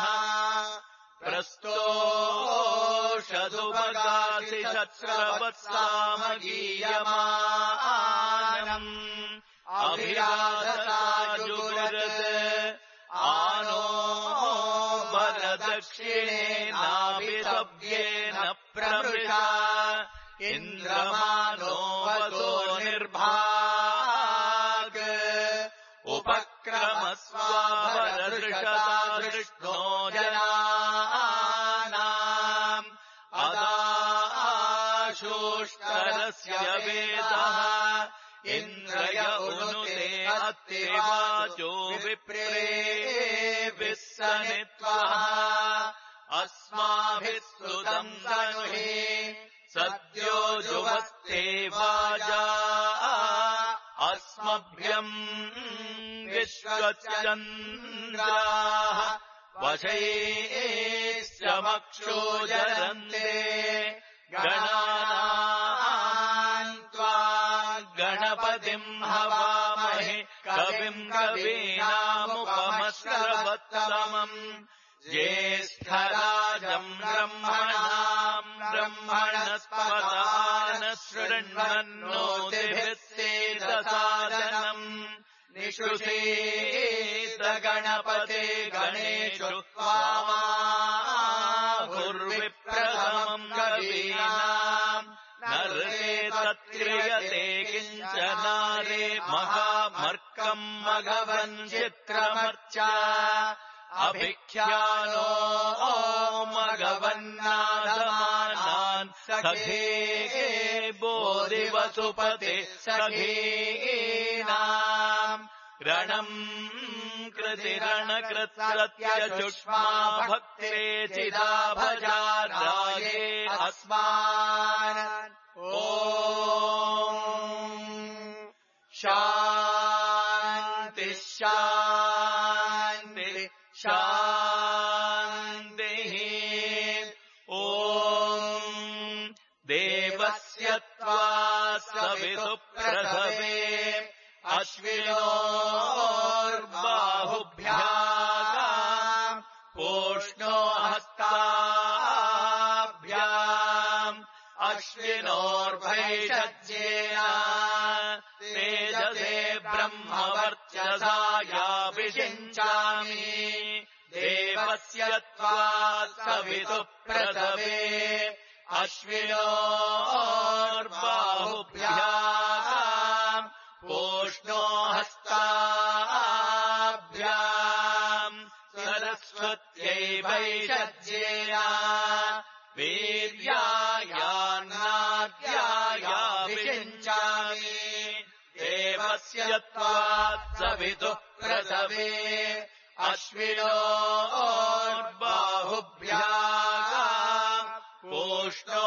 प्रस्तोषदुपगासि शस्त्रवत्सामगीयमानम् अभिराधसा जुगुरत् आनो वरदक्षिणेनाभिसव्येन प्रवृषा इन्द्रमानो वसो निर्भाग उपक्रमस्वावरदृशतादृष्णो जनानाम् अदाशोष्टरस्य वेदः इन्द्रय उनुते अत्यवाचो विप्रेभिः सनित्वः अस्माभिः स्तुतम् तनुहि सद्यो जुवस्ते वाजा अस्मभ्यम् विश्वचन्द्राः वशैश्च मक्षोजरन्ते गणानाम् त्वा गणपतिम् हवामहे कविम् कवीनामुपमश्रवत्तमम् ज्येष्ठराजम् ब्रह्मणाम् ब्रह्मणस्पदान शृण्वन्नोतिभिः सेदसादनम् निषुषेत गणपते गणेषु त्वामाहुर्विप्रथमम् कवीनाम् नरे तत्क्रियते किञ्चनारे महामर्कम् मघवन् चित्रमर्चा अभिख्यानो मघवन्नादमानान् सखे बोधिवसुपते सखीनाम् रणम् कृतिरणकृत्सत्यजुष्मा भक्ते चिदा भजा राये अस्मान् ॐ शान्ति शान्ति शान्तिः ॐ देवस्य त्वा सवितुः प्रथवे अश्विनोर्बाहुभ्याम् पूष्णो हस्ताभ्याम् अश्विनोर्भैषज्येन तेजसे ब्रह्मवर्चसायाभिषिञ्चामि देवस्य त्वा सवितुः प्रथवे अश्विनोर्बाहुभ्याम् बाहुभ्याम् पूष्णो हस्ताभ्याम् सरस्वत्यै वैषज्येया वीर्यायान्नाद्यायाभिषिञ्चामि देवस्य त्वात् सवितुः प्रसवे अश्विनोर्बाहुभ्याम् पूष्णो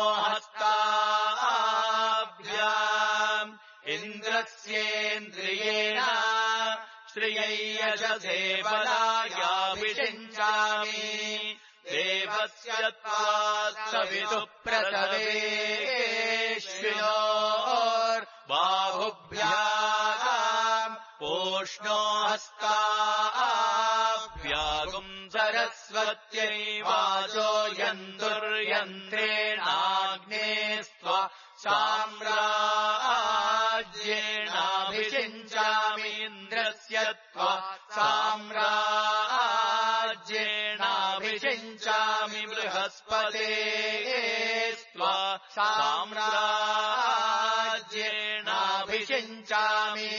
हस्ताभ्याम् इन्द्रस्येन्द्रियेण श्रियै यशसे बलायाभिषिञ्चामि देवस्य त्वात् सवितुः प्रसवेश्विनोर्बाहुभ्याम् पूष्णो हस्ताभ्याम् सरस्वत्यै वाचो यन्तुर्यन्त्रेणाग्नेस्त्वा साम्राज्येणाभिषिञ्चामि इन्द्रस्य त्वा साम्राज्येणाभिषिञ्चामि बृहस्पतेस्त्वा साम्राज्येणाभिषिञ्चामि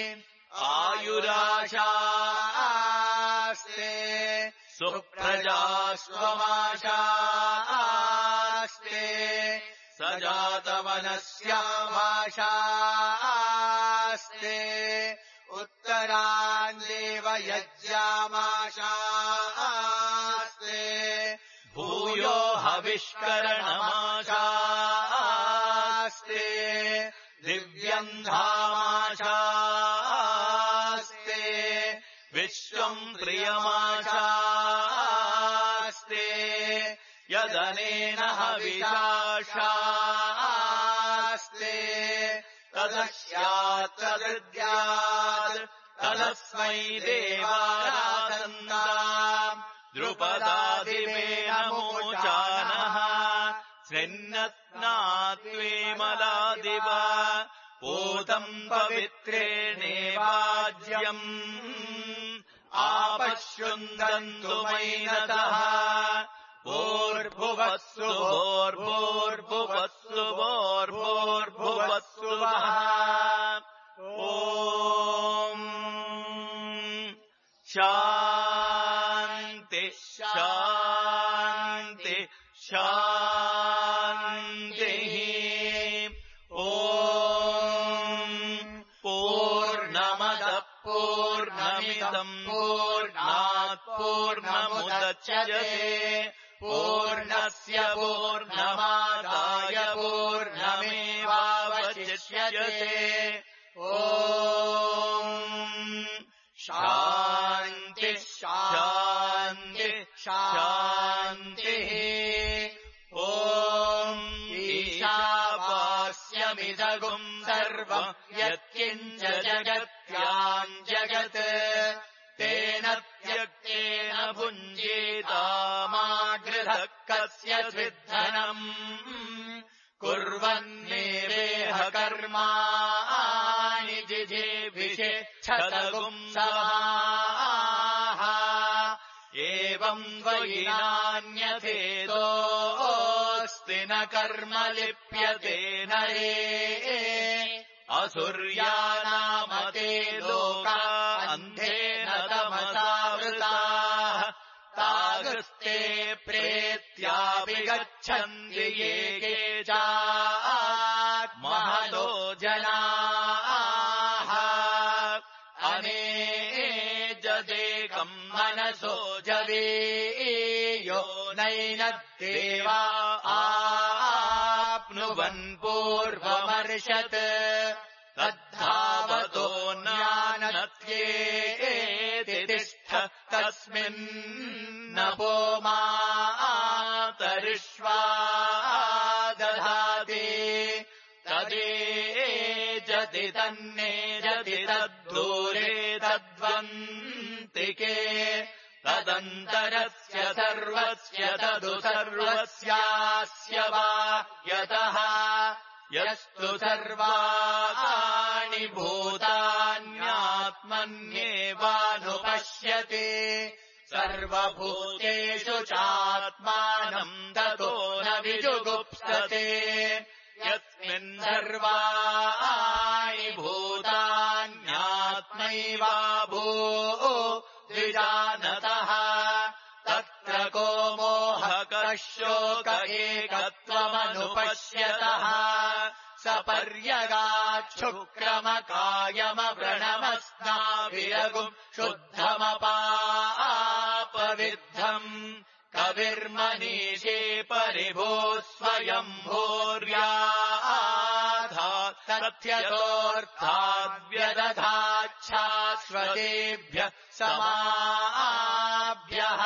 आयुराशास्ते सुप्रजास्वमाशास्ते सजातवनस्यामाशास्ते उत्तरान्देव यज्ञामाशास्ते भूयो हविष्करणमाशास्ते दिव्यन्धामाशास्ते विश्वम् प्रियमाशास्ते यदनेन हविषाशास्ते तदस्यात् तदृद्यात् तदस्मै देवारासन्नाम् द्रुपदादिवेन मोचानः स्निन्नत्नात्वेमलादिव पूतम् पवित्रेणेवाज्यम् आपश्युन्दन्तु मैनतः भूर्भुवस्सु भोर्भोर्भुवस्सु भोर्भोर्भुवस्सु वः ॐ शान्ति शान्ति शान्तिः ॐ पूर्णमदः पूर्णमिदम् पूर्णात् पूर्णमुदच्यते पूर्णस्य पूर्णमादाय पूर्णमेवावशिष्यते ॐ शान्ति शान्ति शान्तिः ॐ ईशावास्यमिदगुम् सर्वम् यत्किञ्च जगत्याम् जगत् तेन त्यक्तेन भुञ्जीतामागृहः कस्य सिद्धनम् कुर्वन्नेवेह कर्माणि जिजीभिषेच्छतगुंसमाः एवम् वै नान्यथेदोऽस्ति न कर्म लिप्यते नरे असुर्यानामते लोका अन्धेन तमसावृताः तागस्ते प्रेत्यापि गच्छन्ति ये केचात्महतो जनाः अनेजदेकम् मनसो जवीयो नैनद्देवा आप्नुवन् पूर्वमर्षत् तद्धावतो ज्ञानत्येति तिष्ठ तस्मिन्नपो मातरिष्वा दधाति तदेजति तन्नेजति तद्दूरे तद्वन्तिके तदन्तरस्य सर्वस्य तदु सर्वस्यास्य वा यतः यस्तु सर्वाणि भूतान्यात्मन्येवानुपश्यति सर्वभूतेषु चात्मानम् ततो न विजुगुप्सते यस्मिन् तस्मिन् सर्वाणि भूतान्यात्मैवाभू द्विजानतः तत्र को मोहकः शोक एकत्वमनुपश्यतः सपर्यगाच्छुक्रमकायमव्रणमस्नाविरगुम् शुद्धमपापविद्धम् कविर्मनीषे परिभूः स्वयम्भूर्याधात् तथ्यतोऽर्थाद्व्यदधाच्छाश्वतेभ्यः समाभ्यः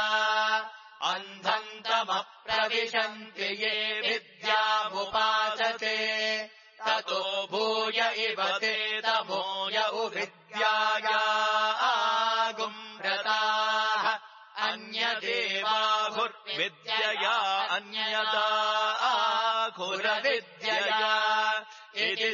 अन्धन्तमप्रविशन्ति ये विद्यामुपासते ततो भूय इव ते तमोय उविद्यायागुम्रताः अन्यदेवाहुर्विद्यया अन्यदाहुरविद्यया इति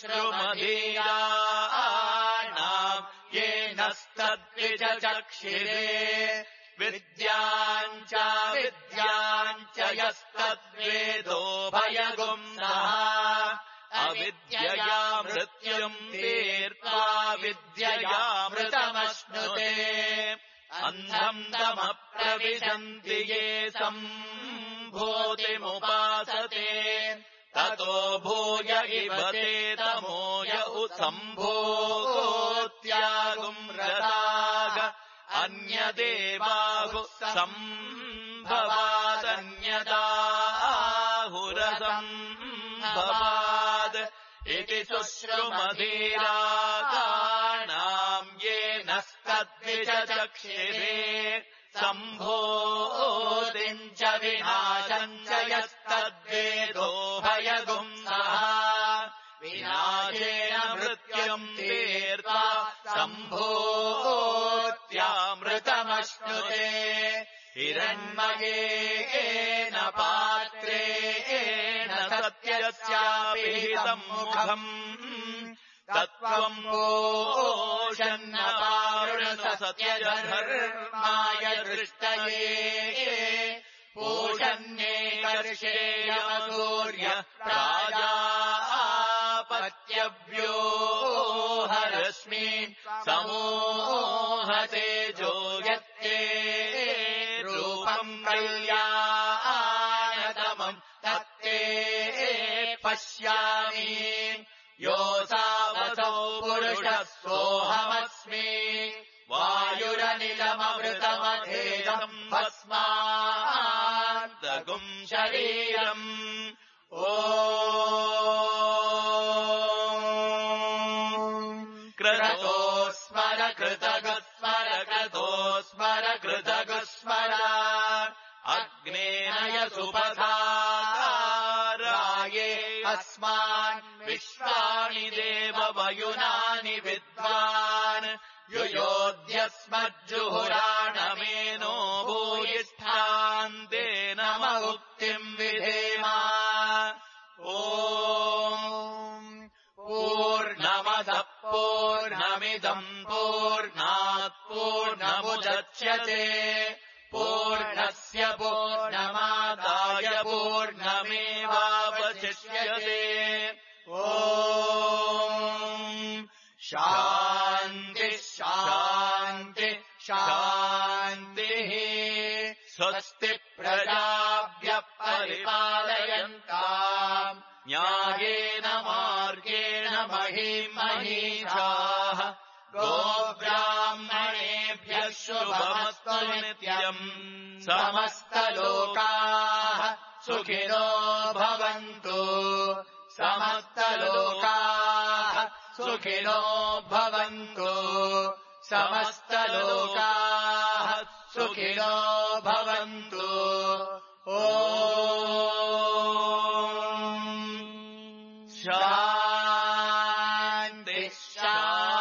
शुश्रुमधीराणाम् येनस्तद्विचचक्षिरे विद्याम् च विद्याम् च यस्तद्वेदो भयगुम्नः अविद्यया मृत्युम् तीर्त्वा विद्ययामृतमश्नुते अन्धम् तमप्रविशन्ति ये सम्भूतिमुपासते ततो भूय इव ते तमोय सम्भूत्यागुम्रताः अन्यदेवाहुः सम्भवादन्यदाहुरसम्भवाद् इति शुश्रुमधीरागाणाम् येनस्तद्विचचक्षिरे सम्भूतिम् च विनाशम् च यस्तद्वेदो भयगुम्नः विनाशेन मृत्युम् तीर्त्वा सम्भूत्यामृतमश्नुते हिरण्मयेन पात्रेण सत्यस्यापि हितम् मुखम् तत्त्वम् पोषन्नपारुणसत्यधर्माय दृष्टये पोषन्ये कर्षेयमसूर्य प्राजापत्यव्यो हरश्मीन् समूहतेजो यत्ते रूपम् कल्याणतमम् तत्ते पश्यामि योऽसावसौ पुरुषः सोऽहमस्मि वायुरनिलममृतमधेयम् भस्मान्तगुम् शरीरम् ओ क्रतो स्मर कृतगस्मर कृतो स्मर कृतगस्मर अग्नेनय सुपथाराये अस्मान् विश्वानि देववयुनानि विद्वान् युयोध्यस्मज्जुहुराणमेनो भूयिष्ठान्ते नम उक्तिम् विधेमा ॐ पूर्णमदः पूर्णमिदम् पूर्णात् पूर्णमुदच्यते पूर्णस्य पूर्णमादाय पूर्णमेवावशिष्यते ॐ शान्तिः शान्तिः शान्तिः स्वस्ति प्रजाभ्यः परिपालयन्ताम् न्यायेन मार्गेण महीम् महीषाः गोब्राह्मणेभ्यः शुभमस्तु नित्यम् समस्तलोकाः सुखिनो भवन्तु समस्तलोकाः सुखिनो भवन्तु समस्तलोकाः सुखिनो भवन्तु ॐ शान्तिः शान्तिः